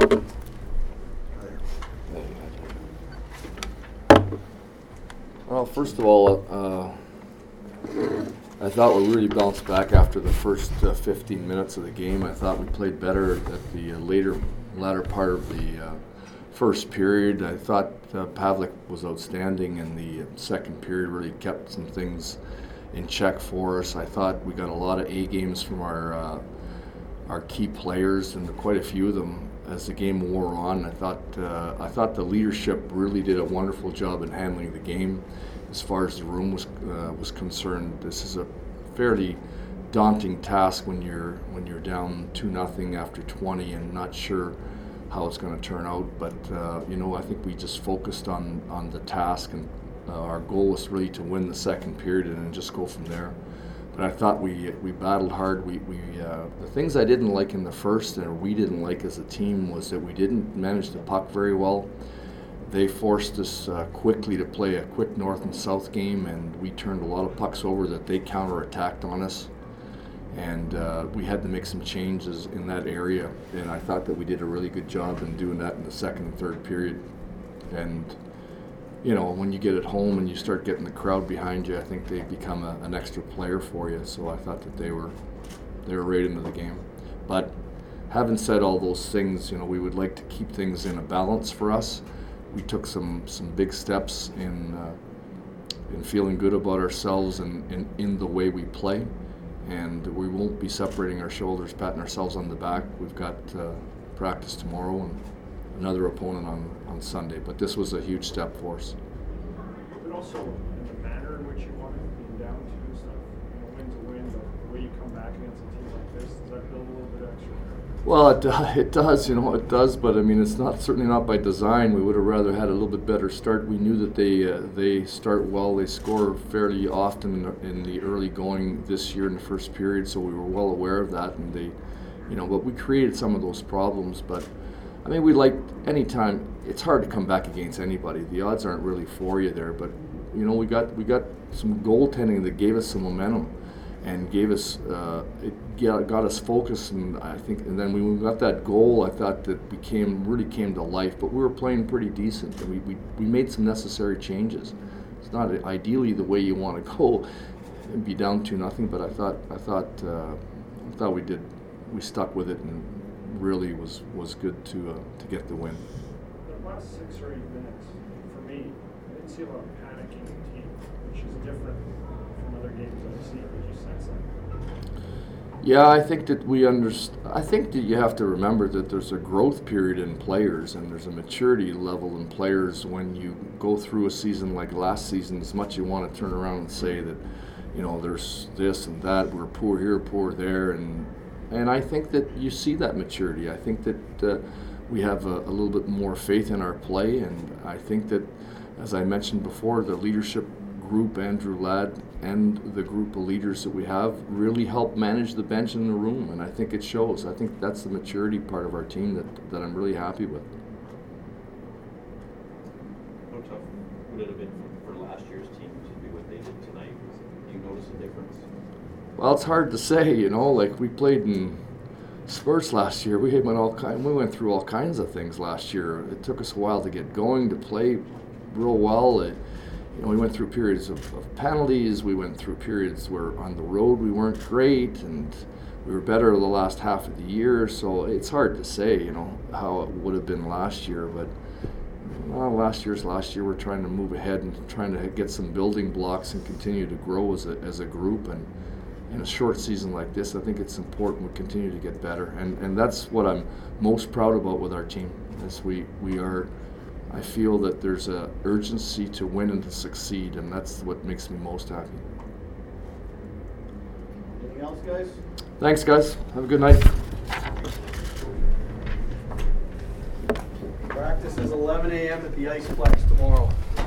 Well, first of all, I thought we really bounced back after the first 15 minutes of the game. I thought we played better at the latter part of the first period. I thought Pavlik was outstanding in the second period, really kept some things in check for us. I thought we got a lot of A games from our key players, and quite a few of them as the game wore on. I thought the leadership really did a wonderful job in handling the game. As far as the room was concerned, this is a fairly daunting task when you're down 2-0 after 20 and not sure how it's going to turn out. But I think we just focused on the task, and our goal was really to win the second period and then just go from there. But I thought we battled hard. The things I didn't like in the first, and we didn't like as a team, was that we didn't manage the puck very well. They forced us quickly to play a quick north and south game, and we turned a lot of pucks over that they counterattacked on us. And we had to make some changes in that area, and I thought that we did a really good job in doing that in the second and third period. And when you get at home and you start getting the crowd behind you, I think they become an extra player for you. So I thought that they were right into the game. But having said all those things, we would like to keep things in a balance for us. We took some big steps in feeling good about ourselves and in the way we play. And we won't be separating our shoulders, patting ourselves on the back. We've got practice tomorrow and another opponent on Sunday. But this was a huge step for us. But also in the manner in which you want it, being down to stuff, win's a win, but the way you come back against a team like this, does that build a little bit extra? Well, it does, it does, but I mean, it's certainly not by design. We would have rather had a little bit better start. We knew that they start well. They score fairly often in the early going this year in the first period, so we were well aware of that. And but we created some of those problems. But I mean, anytime it's hard to come back against anybody. The odds aren't really for you there, but we got some goaltending that gave us some momentum. And gave us got us focused, and I think, and then when we got that goal, I thought that really came to life. But we were playing pretty decent, and we made some necessary changes. It's not ideally the way you want to go and be down 2-0, but I thought we stuck with it, and really was good to get the win. The last 6 or 8 minutes, for me, I didn't see a lot of panic in the team, which is different from other games I've seen. Did you sense that? Yeah, I think that I think that you have to remember that there's a growth period in players, and there's a maturity level in players when you go through a season like last season. As much you want to turn around and say that, there's this and that, we're poor here, poor there, and I think that you see that maturity. I think that we have a little bit more faith in our play, and I think that, as I mentioned before, the leadership group, Andrew Ladd, and the group of leaders that we have really help manage the bench in the room, and I think it shows. I think that's the maturity part of our team that I'm really happy with. How tough would it have been for last year's team to do what they did tonight? Do you notice a difference? Well, it's hard to say, like we played in spurts last year. We went through all kinds of things last year. It took us a while to get going, to play real well. We went through periods of penalties. We went through periods where on the road we weren't great, and we were better the last half of the year. So it's hard to say, how it would have been last year. But last year. We're trying to move ahead and trying to get some building blocks and continue to grow as a group. And in a short season like this, I think it's important we continue to get better. And that's what I'm most proud about with our team. Is we are. I feel that there's an urgency to win and to succeed, and that's what makes me most happy. Anything else, guys? Thanks, guys. Have a good night. Practice is 11 a.m. at the Iceplex tomorrow.